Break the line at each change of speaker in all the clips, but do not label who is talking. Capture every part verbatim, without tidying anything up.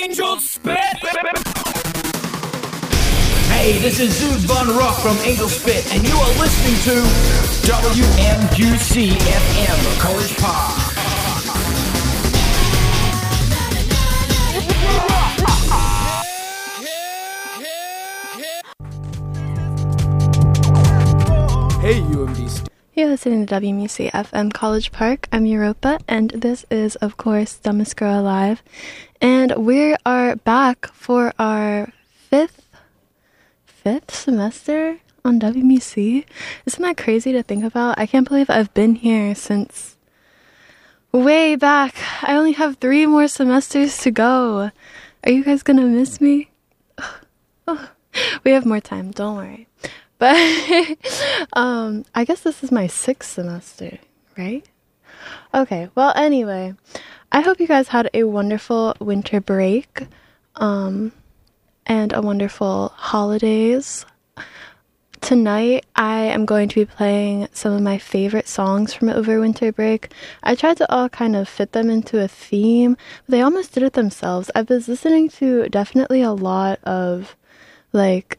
Angel Spit! Hey, this is Zeus Von Rock from Angel Spit, and you are listening to W M Q C F M, College Park.
Hey, U M D students.
You're listening to W M U C F M College Park. I'm Europa, and this is, of course, Dumbest Girl Alive. And we are back for our fifth, fifth semester on W M U C. Isn't that crazy to think about? I can't believe I've been here since way back. I only have three more semesters to go. Are you guys gonna miss me? Oh, we have more time, don't worry. But um, I guess this is my sixth semester, right? Okay, well, anyway, I hope you guys had a wonderful winter break um, and a wonderful holidays. Tonight, I am going to be playing some of my favorite songs from over winter break. I tried to all kind of fit them into a theme, but they almost did it themselves. I was listening to definitely a lot of, like,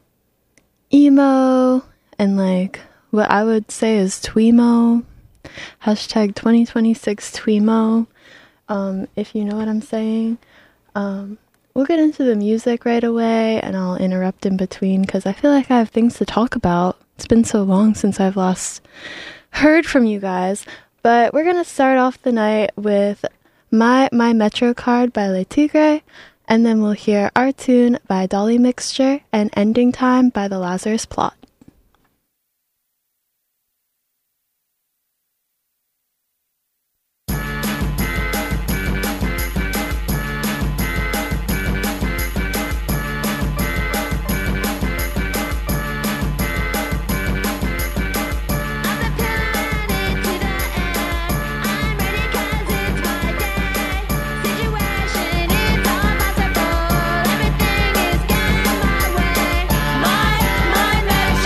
emo and like what I would say is tweemo, hashtag twenty twenty-six tweemo, um, if you know what I'm saying. Um, we'll get into the music right away, and I'll interrupt in between because I feel like I have things to talk about. It's been so long since I've last heard from you guys, but we're gonna start off the night with My My Metro Card by Le Tigre. And then we'll hear Our Tune by Dolly Mixture and Ending Time by The Lazarus Plot.
My, my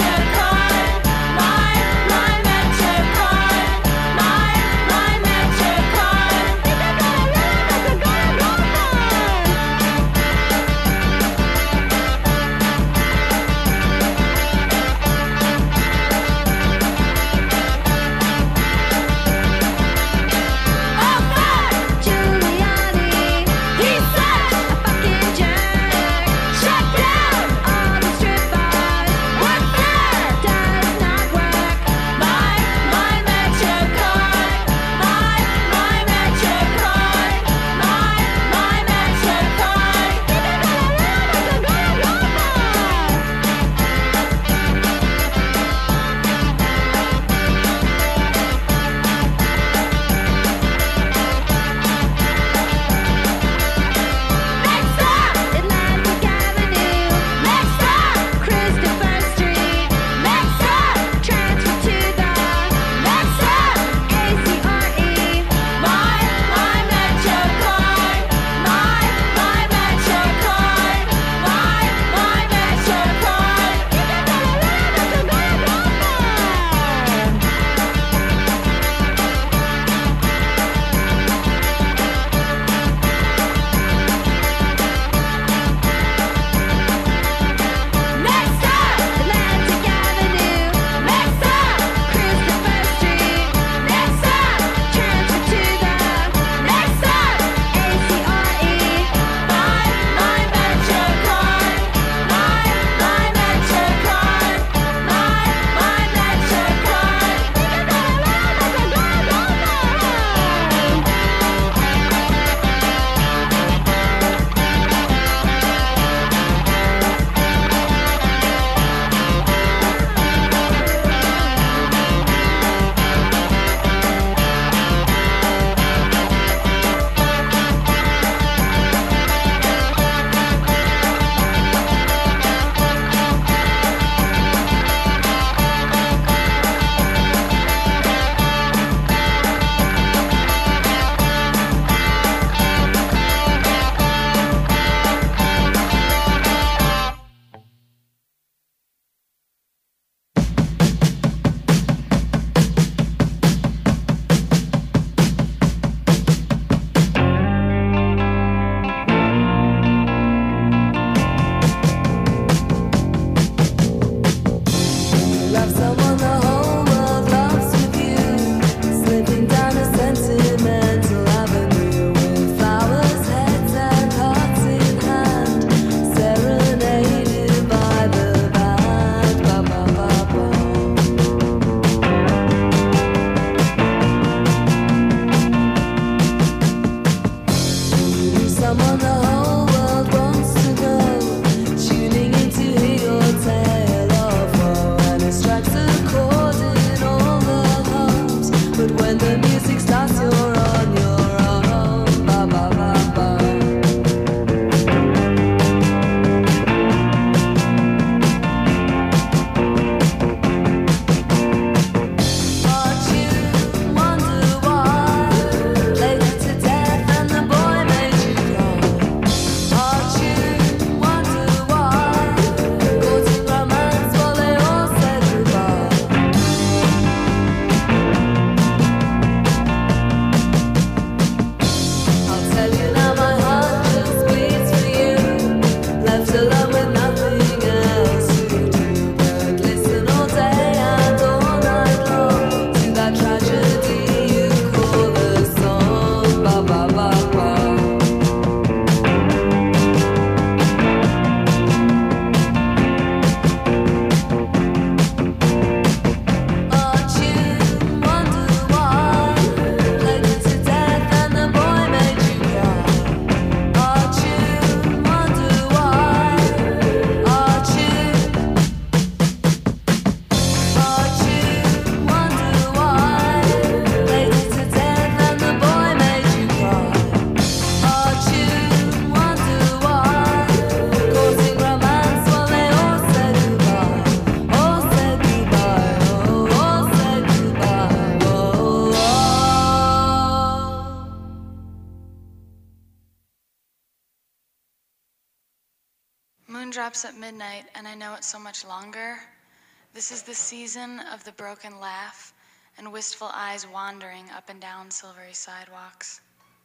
moon drops at midnight, and I know it so much longer. This is the season of the broken laugh and wistful eyes wandering up and down silvery sidewalks.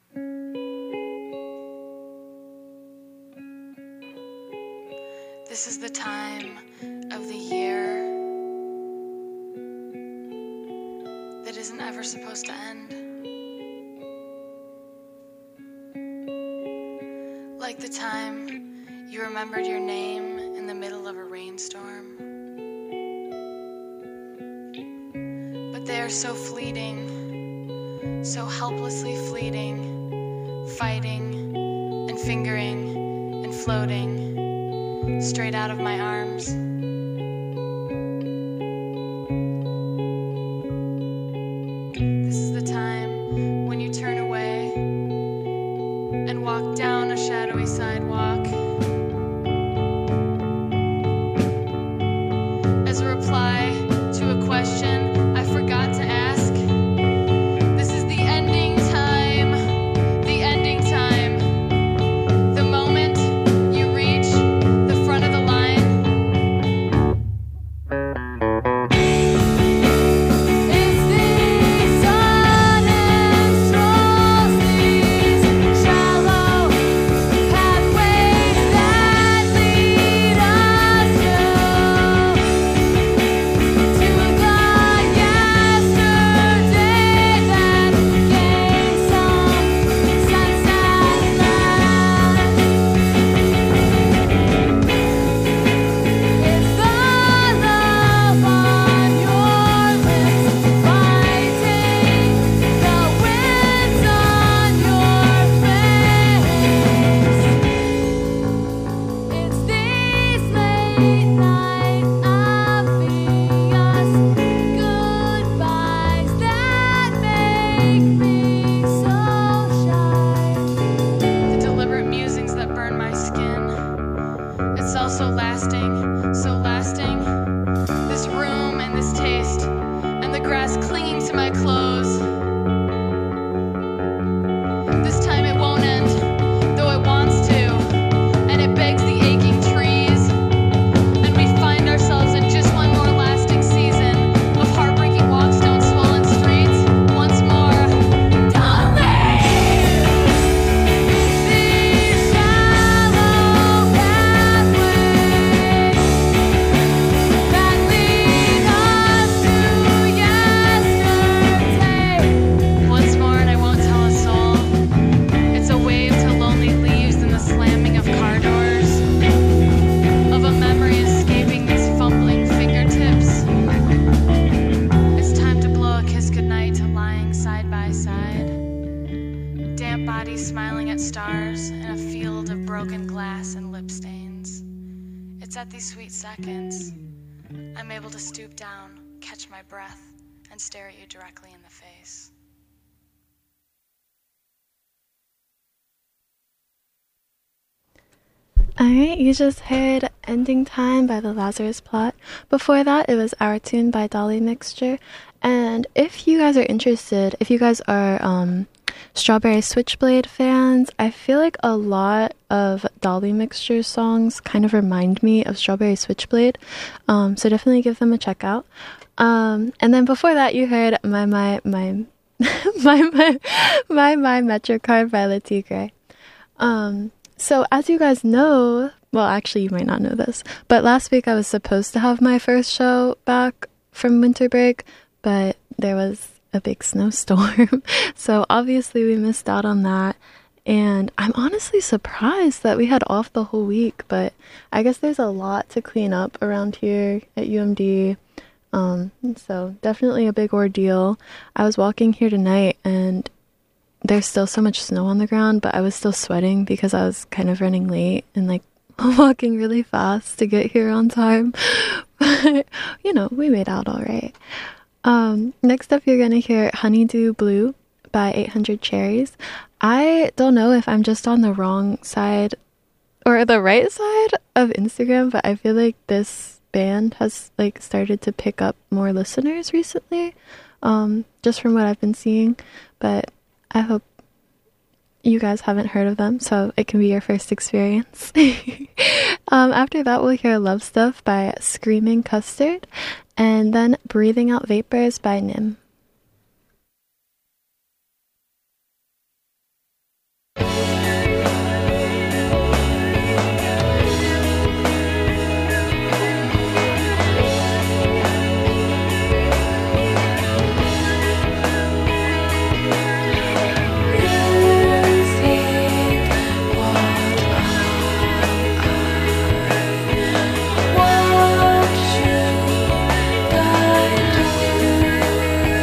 This is the time of the year that isn't ever supposed to end. Like the time you remembered your name in the middle of a rainstorm. But they are so fleeting, so helplessly fleeting, fighting and fingering and floating straight out of my arms. This is the time when you turn away and walk down a shadowy sidewalk as a reply to a question I forgot to ask. This is the ending time, the ending time, the moment you reach the front of the line. It's these sudden strolls, these shallow pathways that lead us to to the yesterday that gained some sense at last. It's the love on your lips, fighting the winds on your face. It's these late night obvious goodbyes that make me so shy. The deliberate musings that burn my skin. It's all so lasting, so lasting. This room and this taste, and the grass clinging to my clothes. This time it won't end, though it wants to, and it begs the aching trees. And we find ourselves in just one more lasting season of heartbreaking walks down swollen streets. Once more, don't leave these shallow pathways that lead us to yesterday. Once more, and I won't tell a soul. It's a wave to lonely leaves and the slamming of car doors, of a memory escaping these fumbling fingertips. It's time to blow a kiss goodnight to lying side by side. Damp bodies smiling at stars in a field of broken glass and lip stains. It's at these sweet seconds I'm able to stoop down, catch my breath, and stare at you directly in the face.
Alright, you just heard Ending Time by the Lazarus Plot. Before that, it was Our Tune by Dolly Mixture. And if you guys are interested, if you guys are um, Strawberry Switchblade fans, I feel like a lot of Dolly Mixture songs kind of remind me of Strawberry Switchblade. Um, so definitely give them a check out. Um, and then before that, you heard My My My My My My My Metrocard by Le Tigre. Um, so as you guys know, well, actually you might not know this, but last week I was supposed to have my first show back from winter break, but there was a big snowstorm. So obviously we missed out on that. And I'm honestly surprised that we had off the whole week, but I guess there's a lot to clean up around here at U M D. Um, so definitely a big ordeal. I was walking here tonight and there's still so much snow on the ground, but I was still sweating because I was kind of running late and like walking really fast to get here on time. But, you know, we made out all right. Um, next up, you're going to hear Honeydew Blue by eight hundred Cherries. I don't know if I'm just on the wrong side or the right side of Instagram, but I feel like this band has like started to pick up more listeners recently, um, just from what I've been seeing. But I hope you guys haven't heard of them, so it can be your first experience. um, after that, we'll hear Love Stuff by Screaming Custard, and then Breathing Out Vapors by Nim.
What should I do?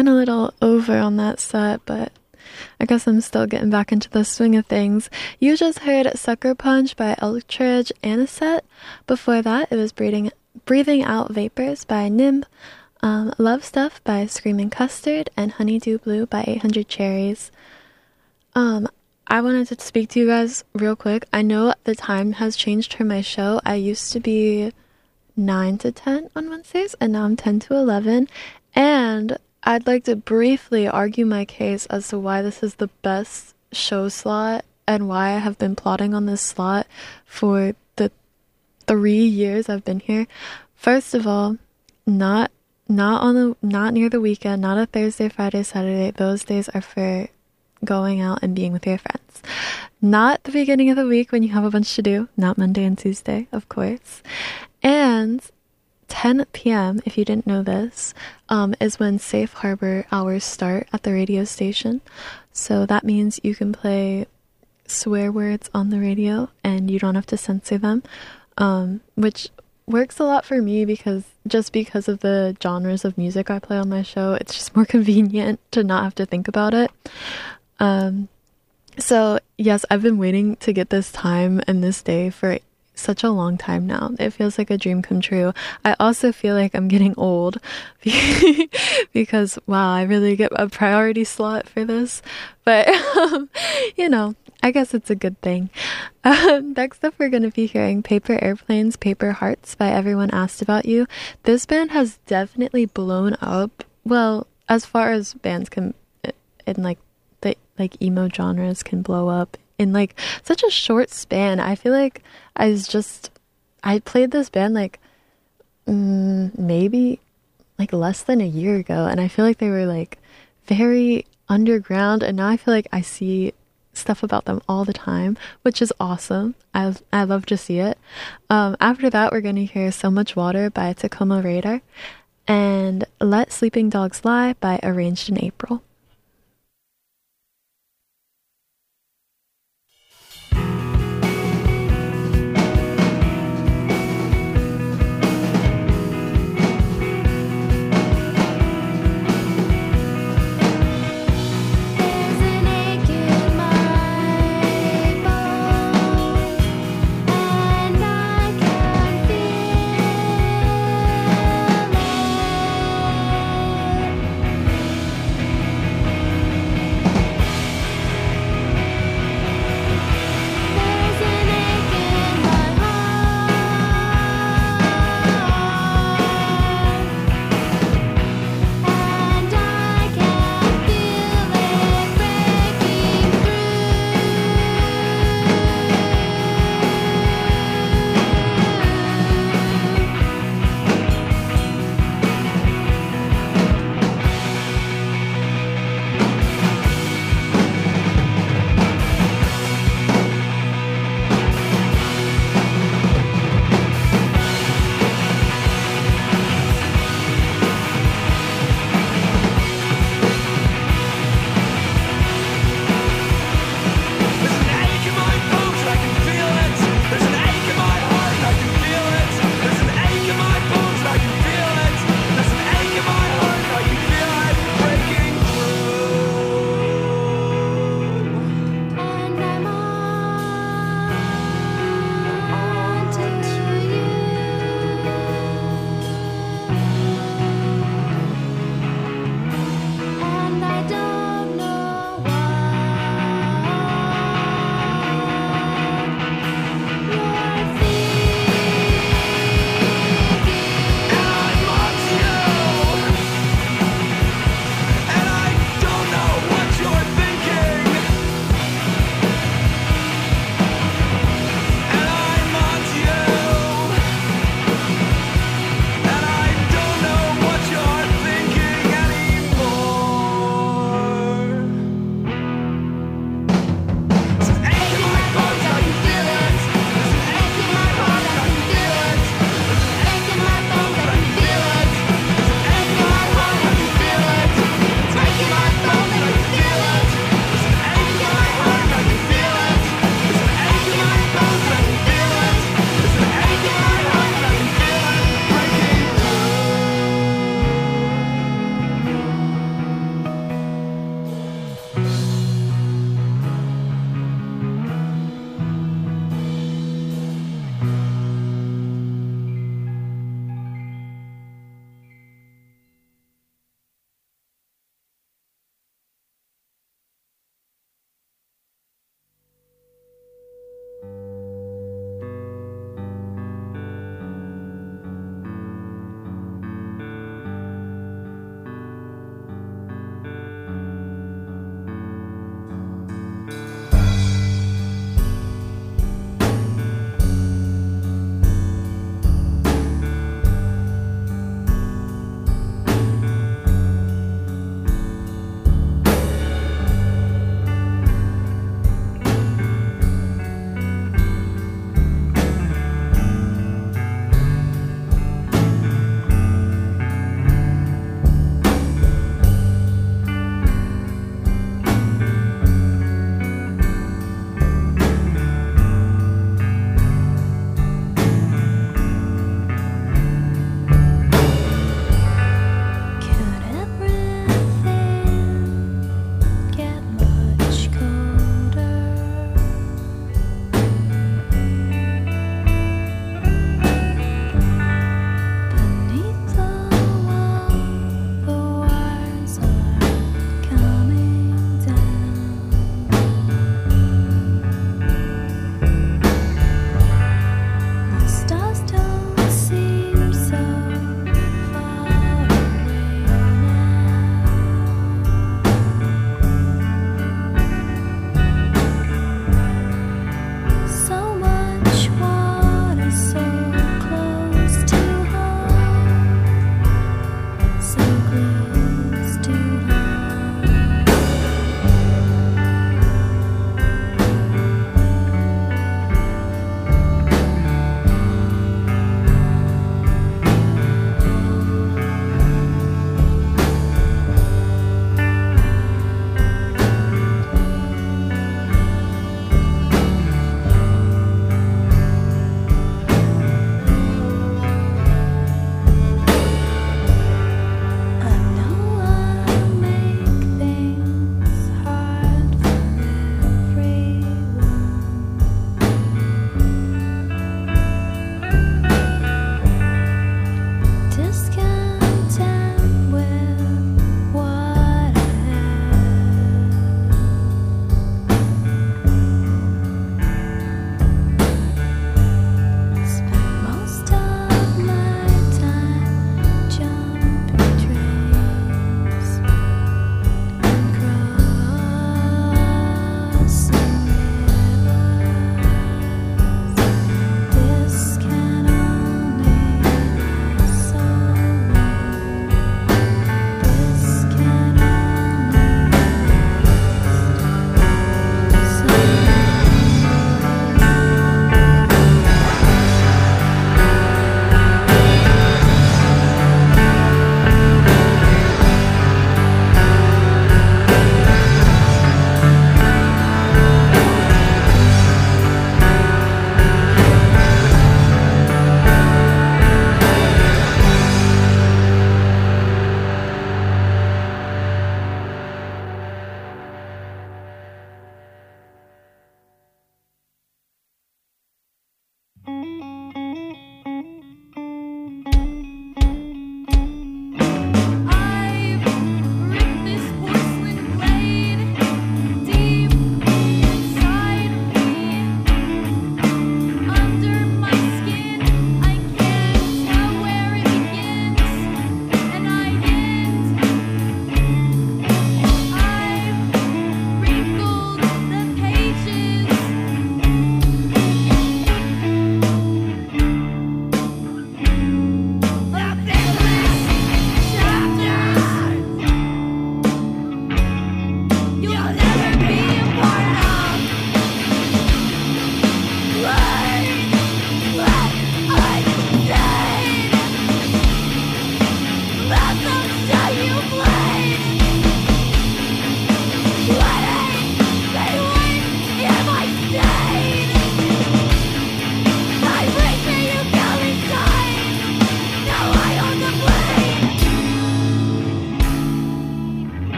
went a little over on that set, but I guess I'm still getting back into the swing of things. You just heard Sucker Punch by Eldridge Anisette. Before that, it was Breathing, Breathing Out Vapors by Nimb, um, Love Stuff by Screaming Custard, and Honeydew Blue by eight hundred Cherries. Um, I wanted to speak to you guys real quick. I know the time has changed for my show. I used to be nine to ten on Wednesdays, and now I'm ten to eleven. And I'd like to briefly argue my case as to why this is the best show slot and why I have been plotting on this slot for the three years I've been here. First of all, not not on the not near the weekend, not a Thursday, Friday, Saturday. Those days are for going out and being with your friends. Not the beginning of the week when you have a bunch to do. Not Monday and Tuesday, of course. And ten p.m., if you didn't know this, um, is when safe harbor hours start at the radio station. So that means you can play swear words on the radio and you don't have to censor them, um, which works a lot for me because just because of the genres of music I play on my show, it's just more convenient to not have to think about it. Um, so yes, I've been waiting to get this time and this day for such a long time now. It feels like a dream come true. I also feel like I'm getting old because, wow, I really get a priority slot for this. But, um, you know, I guess it's a good thing. Um, next up, we're going to be hearing Paper Airplanes, Paper Hearts by Everyone Asked About You. This band has definitely blown up. Well, as far as bands can, in like, the like emo genres can blow up in like such a short span. I feel like I was just I played this band like mm, maybe like less than a year ago, and I feel like they were like very underground, and now I feel like I see stuff about them all the time, which is awesome. I I love to see it. Um, after that, we're gonna hear So Much Water by Tacoma Radar and Let Sleeping Dogs Lie by Arranged in April.
Feel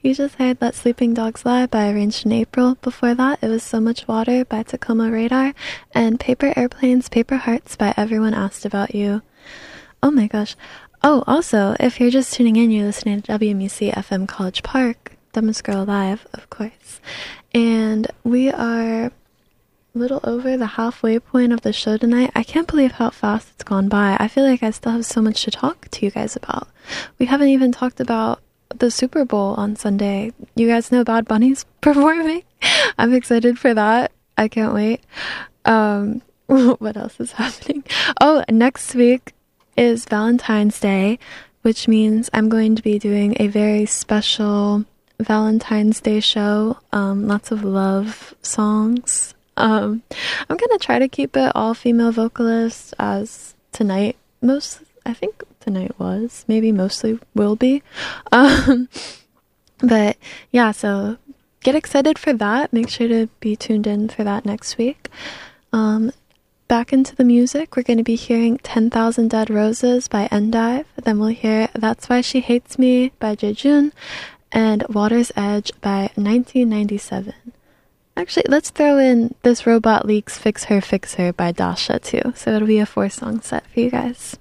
You just heard Let Sleeping Dogs Lie by Arranged in April. Before that, it was So Much Water by Tacoma Radar and Paper Airplanes, Paper Hearts by Everyone Asked About You. Oh my gosh. Oh, also, if you're just tuning in, you're listening to W M U C F M College Park, Dumbest Girl Live, of course. And we are a little over the halfway point of the show tonight. I can't believe how fast it's gone by. I feel like I still have so much to talk to you guys about. We haven't even talked about the Super Bowl on Sunday. You guys know Bad Bunny's performing? I'm excited for that. I can't wait. Um, what else is happening? Oh, next week is Valentine's Day, which means I'm going to be doing a very special Valentine's Day show. Um, lots of love songs. Um, I'm going to try to keep it all female vocalists, as tonight, most, I think tonight was, maybe mostly will be. Um, but yeah, so get excited for that. Make sure to be tuned in for that next week. Um, back into the music, we're going to be hearing ten thousand Dead Roses by Endive. Then we'll hear That's Why She Hates Me by Jejun and Water's Edge by nineteen ninety-seven. Actually, let's throw in This Robot Leaks Fix Her, Fix Her by Dasha too. So it'll be a four song set for you guys.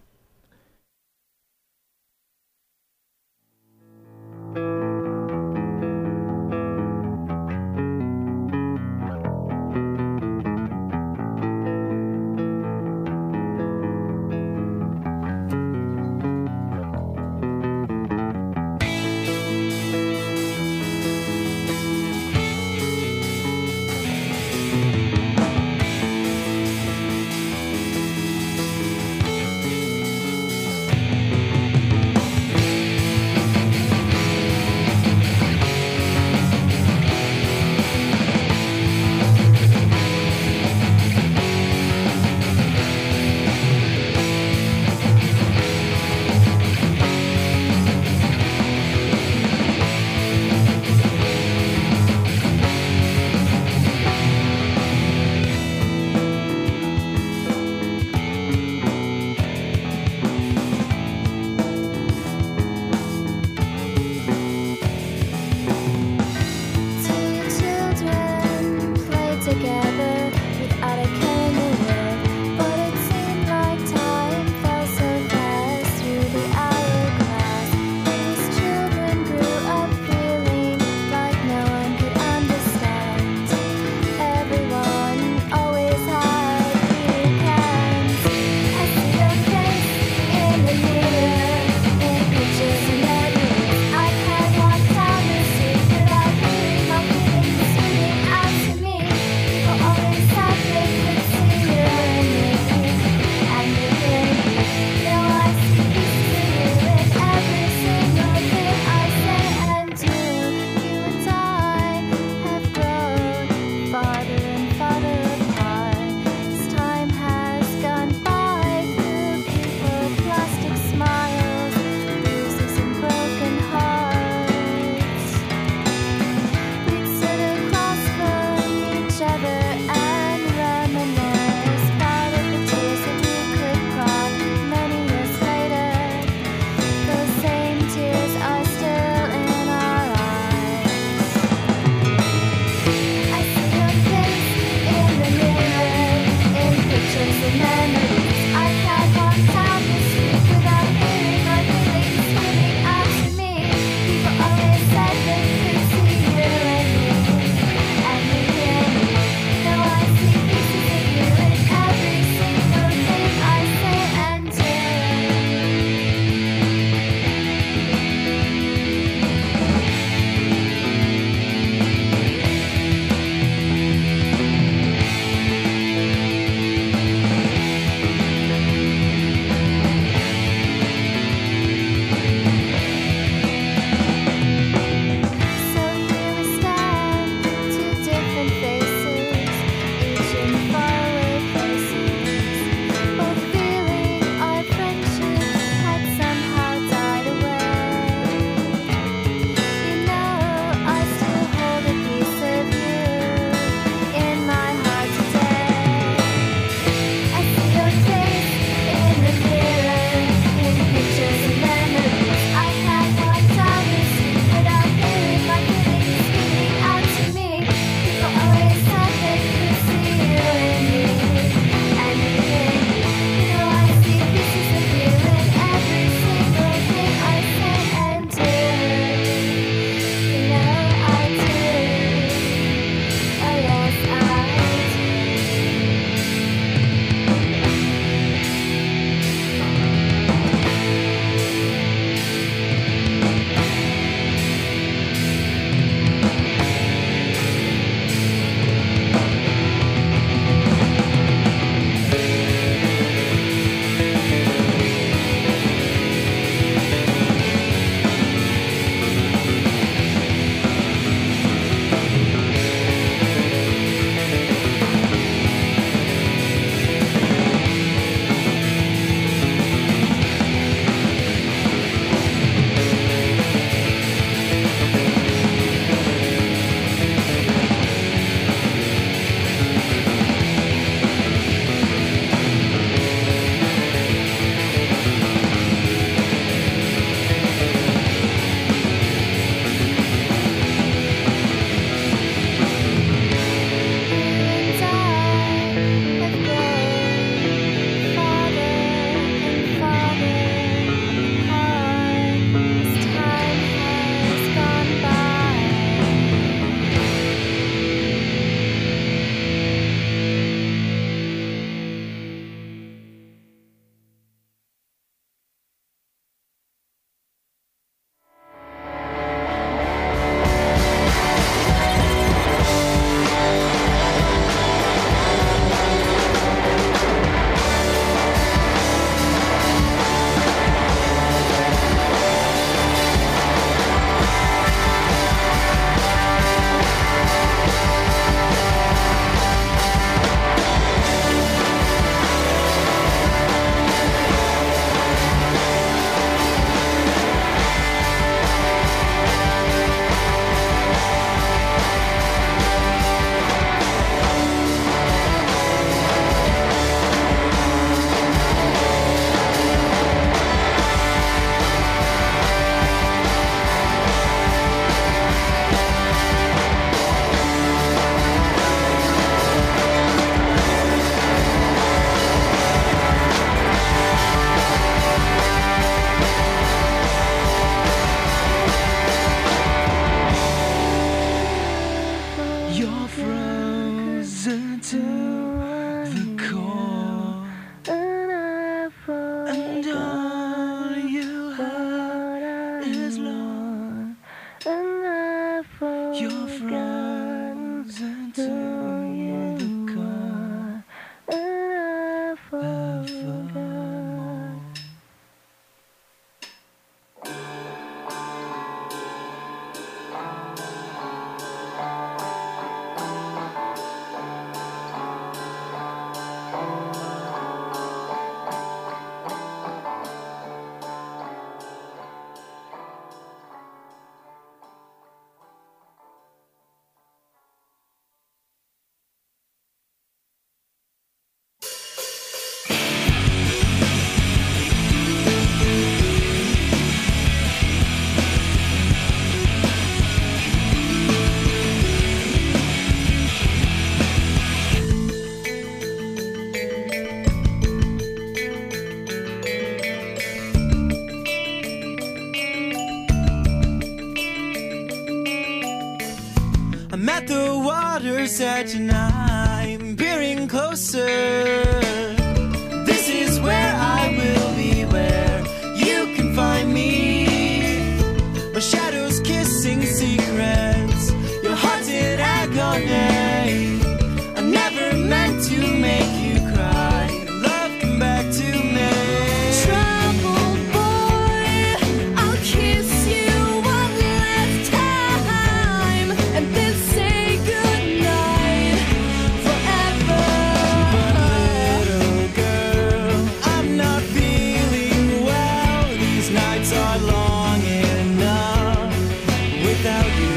lose at your night, peering closer. This is where I will be, where you can find me. My shadows kissing secrets, your heart's in agony. I never meant to make you cry. Love, come back to me.
Troubled boy, I'll kiss you one last time and then say goodnight forever.
But little girl, I'm not feeling well. These nights are long enough without you.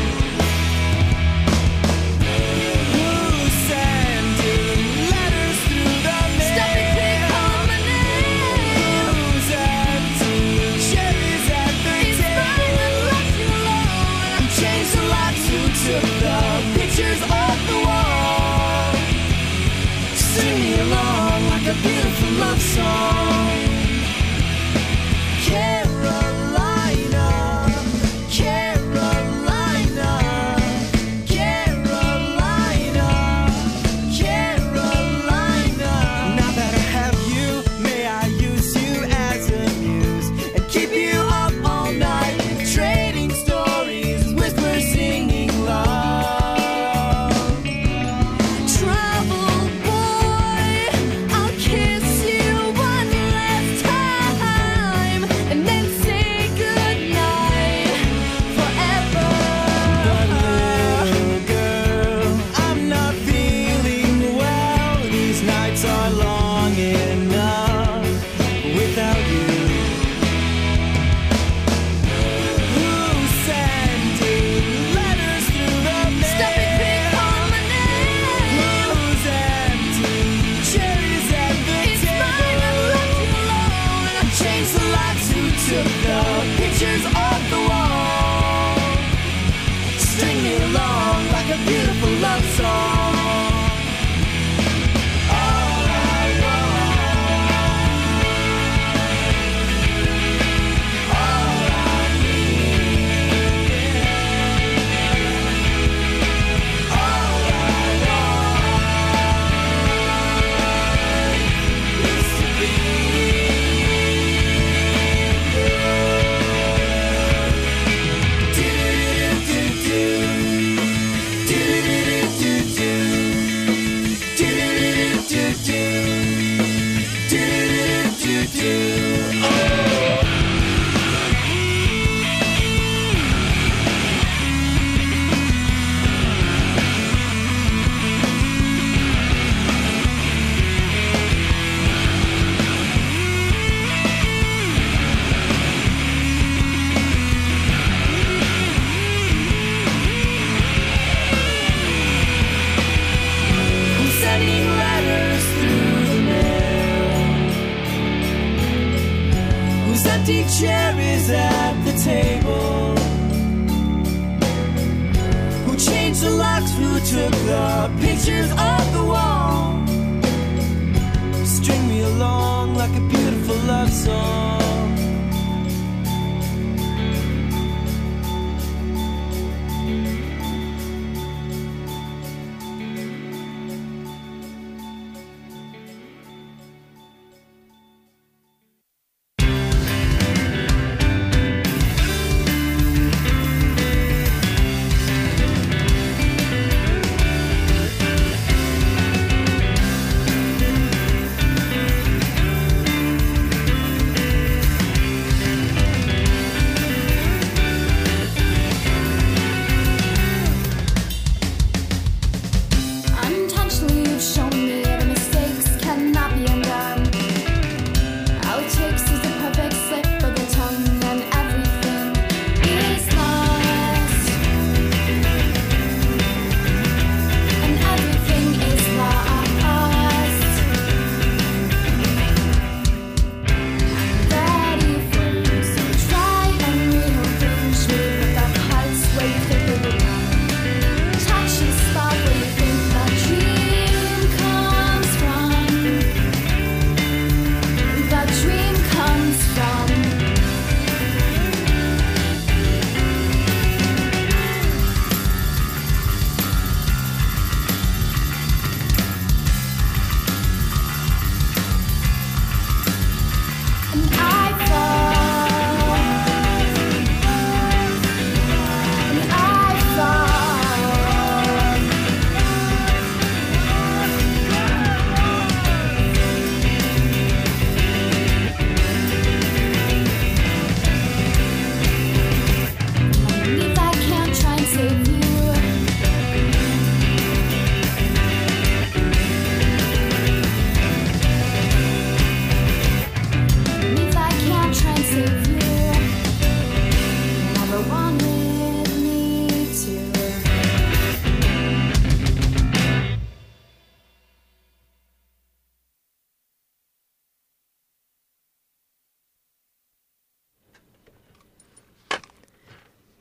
Who sent you letters through the mail?
Stop it, quick, call my name.
Who's empty cherries at the
It's mine that left you alone.
Changed the lights who took the pictures off the wall. Sing me along like a beautiful love song. Carolina, Carolina, Carolina, Carolina. Now that I have you, may I use you as a muse and keep you up all night, trading stories, whispers, singing love.
Troubled boy, I'll kiss you one last time and then say goodnight forever.
But little girl, I'm not feeling well. These nights are long enough without you. Who sent you letters through the mail?
Stop it, quick, call my name.
Who's empty cherries at the
It's mine that left you alone.
I changed the lights who took the pictures off the wall. String me along like a beautiful love song. All I want, all I need, all I want is to be I'm sending letters through the mail. Who's empty cherries at the table? Who changed the locks? Who took the pictures off the wall? String me along like a beautiful love song.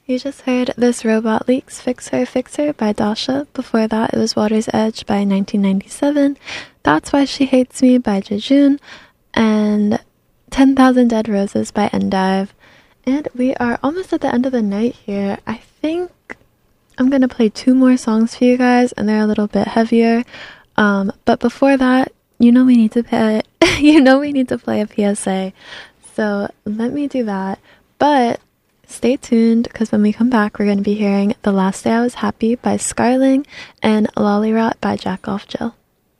You just heard This Robot Leaks Fix Her Fix Her by Dasha. Before that, it was Water's Edge by nineteen ninety-seven. That's Why She Hates Me by Jejun. And ten thousand Dead Roses by Endive. And we are almost at the end of the night here. I think I'm going to play two more songs for you guys, and they're a little bit heavier. Um, but before that, you know we need to play, you know we need to play a P S A. So let me do that. But stay tuned, because when we come back, we're going to be hearing The Last Day I Was Happy by Scarling and Lollyrot by Jack Off Jill.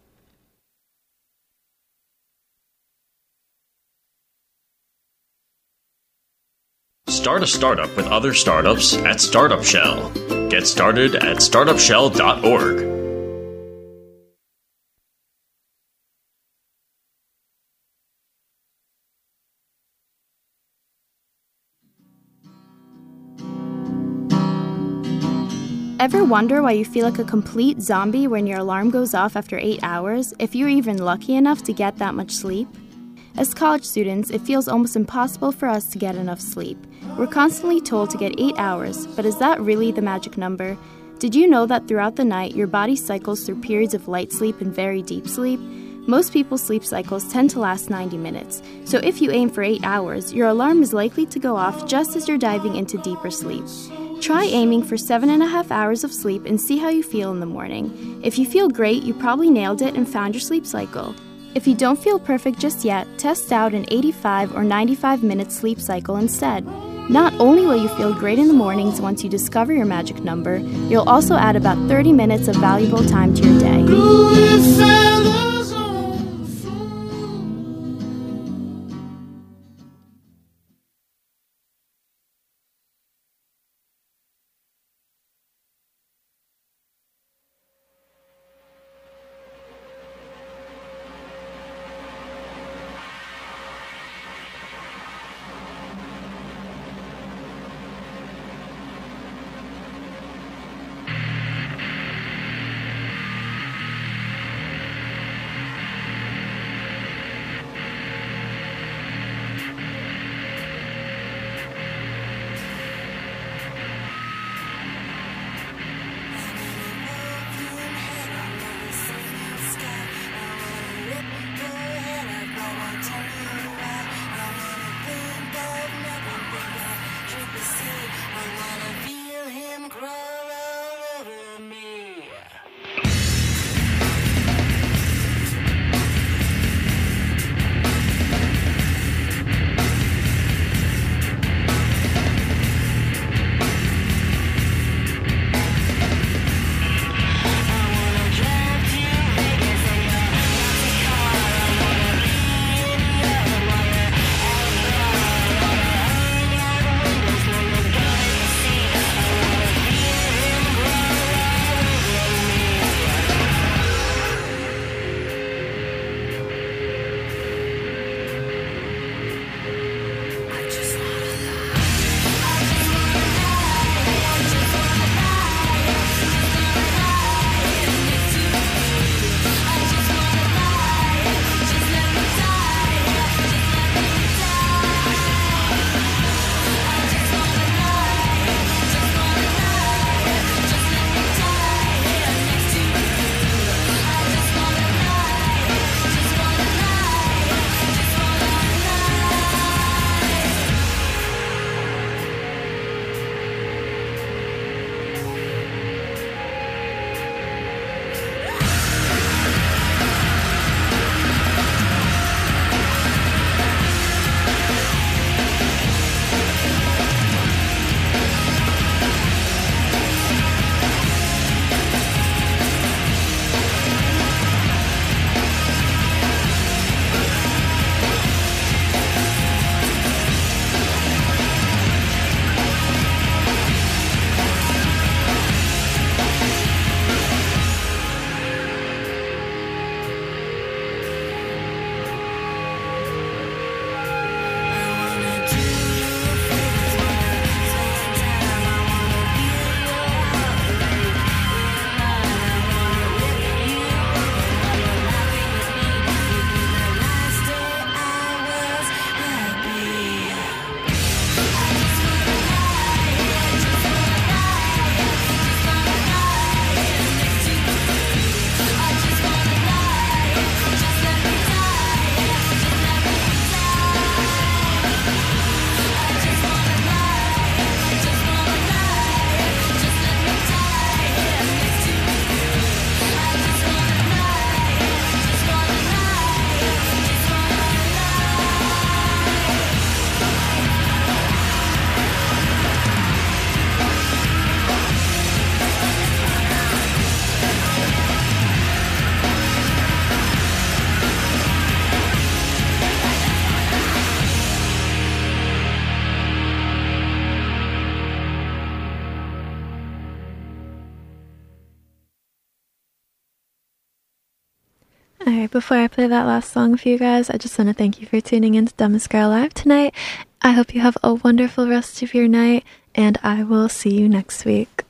Start a startup with other startups at Startup Shell. Get started at startup shell dot org.
Ever wonder why you feel like a complete zombie when your alarm goes off after eight hours, if you're even lucky enough to get that much sleep? As college students, it feels almost impossible for us to get enough sleep. We're constantly told to get eight hours, but is that really the magic number? Did you know that throughout the night, your body cycles through periods of light sleep and very deep sleep? Most people's sleep cycles tend to last ninety minutes, so if you aim for eight hours, your alarm is likely to go off just as you're diving into deeper sleep. Try aiming for seven and a half hours of sleep and see how you feel in the morning. If you feel great, you probably nailed it and found your sleep cycle. If you don't feel perfect just yet, test out an eighty-five or ninety-five minute sleep cycle instead. Not only will you feel great in the mornings once you discover your magic number, you'll also add about thirty minutes of valuable time to your day.
right, before I play that last song for you guys, I just want to thank you for tuning in to Dumbest Girl Live tonight. I hope you have a wonderful rest of your night, and I will see you next week.